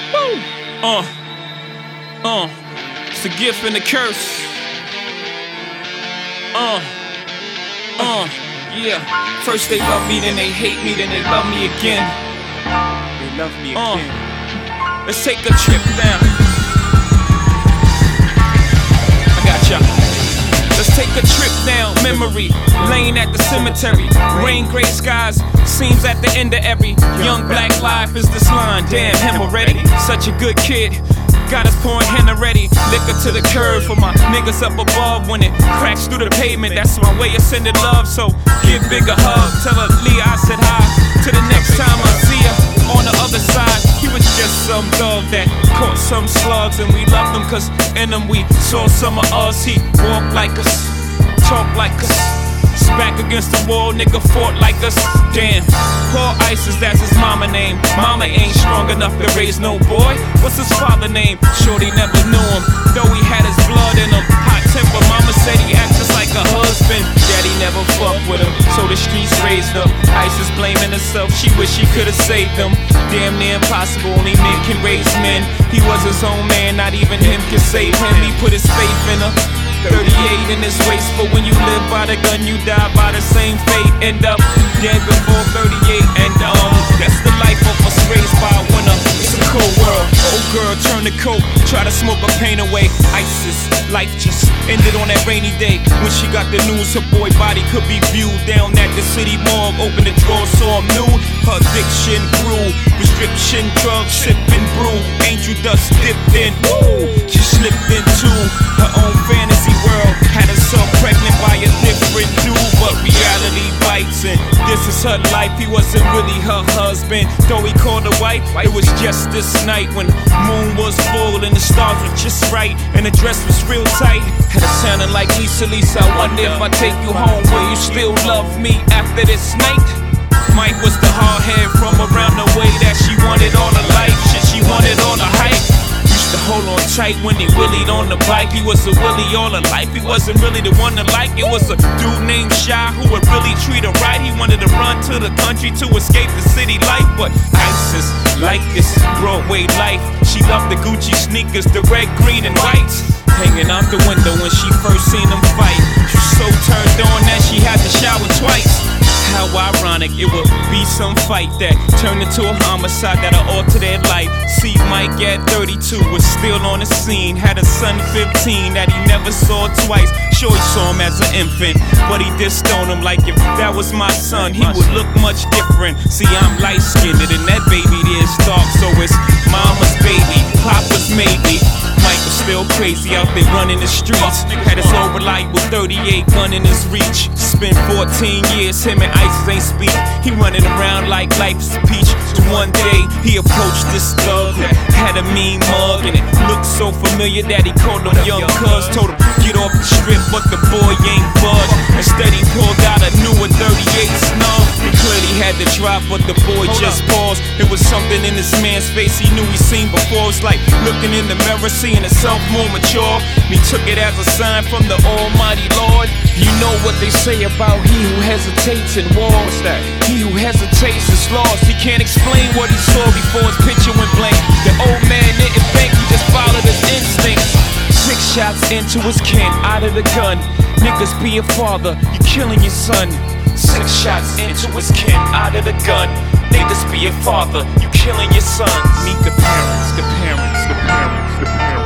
It's a gift and a curse. Yeah. First they love me, then they hate me, then they love me again. They love me again. Let's take a trip down. I got ya. Let's take a trip down memory lane at the cemetery. Rain, gray skies, seems at the end of every young black life is this line. Damn, him already. Such a good kid. Got us pouring hen already. Liquor to the curb for my niggas up above. When it cracks through the pavement, that's my way of sending love. So give big a hug. Tell her Leah I said hi. Till the next time I see her on the other side. He was just some dog that caught some slugs, and we loved him cause in him we saw some of us. He walked like us, talk like us, back against the wall, nigga fought like us. Damn, Paul Isis, that's his mama name. Mama ain't strong enough to raise no boy. What's his father name? Shorty never knew him, though he had his blood in him. Hot temper, mama said he acts just like a husband. Daddy never fucked with him, so the streets raised him. Isis blaming herself, she wish she could've saved him. Damn near impossible, only men can raise men. He was his own man, not even him can save him. He put his faith in her. 38 in his waist, but when you live by the gun, you die by the same fate. End up dead before 38, and that's the life of us raised by a winner. It's a cold world. Old girl turned to coke, try to smoke her pain away. Isis, life just ended on that rainy day. When she got the news, her boy body could be viewed down at the city morgue. Opened the drawer, saw him nude. Her addiction grew, restriction, drugs, sipping brew. Angel dust dipped in, woo. She slipped into her own fantasy world, had herself pregnant by a different dude, but reality bites, and this is her life. He wasn't really her husband, though he called her wife. It was just this night when the moon was full and the stars were just right, and the dress was real tight. Had it sounding like Lisa, Lisa, I wonder if I take you home, will you still love me after this night? Mike was the hard head from around the way that she wanted all her life, shit, she wanted all the hype. To hold on tight when he willied on the bike. He was a willie all her life. He wasn't really the one to like. It was a dude named Shy who would really treat her right. He wanted to run to the country to escape the city life, but Isis like this Broadway life. She loved the Gucci sneakers, the red, green, and whites. Hanging out the window when she first seen him fight. She was so turned on that she had to shower twice. How ironic, it would be some fight that turned into a homicide that'll alter their life. See, Mike at 32 was still on the scene. Had a son 15 that he never saw twice. Sure, he saw him as an infant, but he dissed on him like if that was my son, he would look much different. See, I'm light-skinned and that baby there's dark, so it's mama's baby, papa's maybe. Mike was still crazy out there running the streets. Had his old reliable 38 gun in his reach. Spent 14 years, him and Isis ain't speak. He running around like life is a peach. So one day, he approached this thug who had a mean mug, and it looked so familiar that he called him Young Cuz. Told him, get off the strip, but the boy ain't budged. Instead, he pulled out a newer 38 snub. He clearly had to drop, but the boy just paused. It was something in this man's face he knew he seen before. It's like looking in the mirror, seeing himself more mature. And he took it as a sign from the Almighty Lord. You know what they say about he who hesitates in war. What's that? He who hesitates is lost. He can't explain what he saw before his picture went blank. The old man didn't think, he just followed his instincts. 6 shots into his kin, out of the gun. Niggas, be a father, you killing your son. 6 shots into his kin, out of the gun. Niggas, be a father, you killing your sons. Meet the parents, the parents, the parents, the parents.